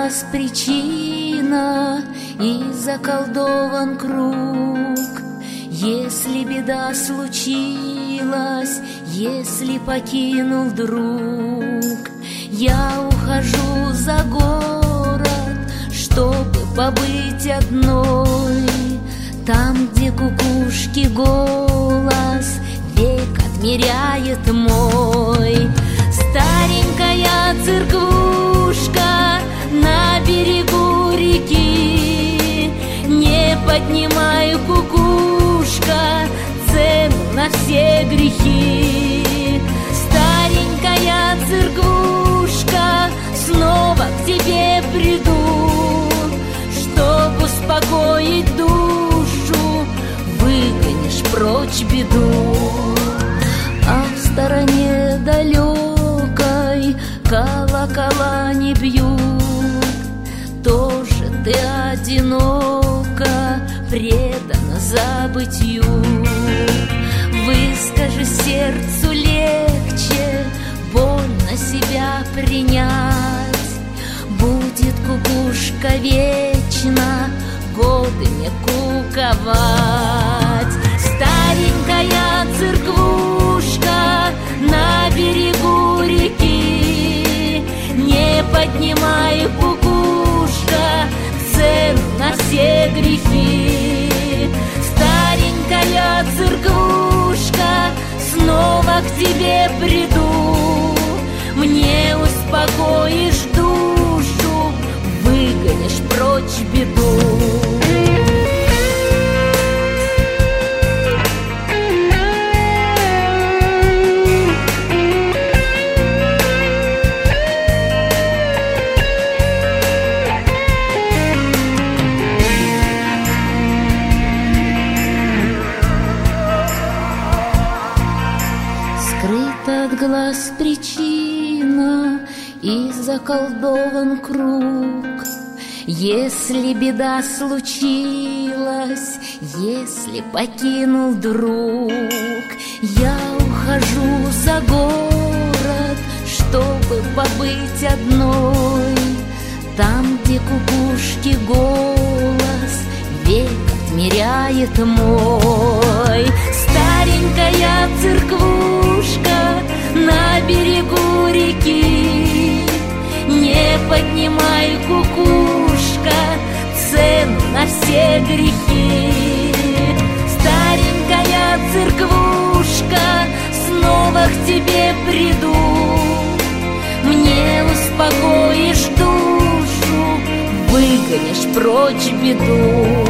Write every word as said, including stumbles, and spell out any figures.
глаз причина и заколдован круг. Если беда случилась, если покинул друг, я ухожу за город, чтобы побыть одной. Там, где кукушки голос век отмеряет мой. Старенькая церквушка на берегу реки, не поднимай, кукушка, цену на все грехи. Старенькая церквушка, снова к тебе приду, чтоб успокоить душу, выгонишь прочь беду. А в стороне далекой колокола не бьют, тоже ты одиноко, предана забытью. Выскажи сердцу легче, больно себя принять. Будет кукушка вечно годами куковать. Старенькая церквушка на берегу реки, не поднимай, кукушка, цену на все грехи. Старенькая церквушка, снова к тебе приду, мне успокоишь душу, выгонишь прочь беду. Скрыт от глаз причина и заколдован круг. Если беда случилась, если покинул друг, я ухожу за город, чтобы побыть одной. Там, где кукушки голос век отмеряет мой. Старенькая церквушка на берегу реки, не поднимай, кукушка, цену на все грехи. Старенькая церквушка, снова к тебе приду, мне успокоишь душу, выгонишь прочь беду.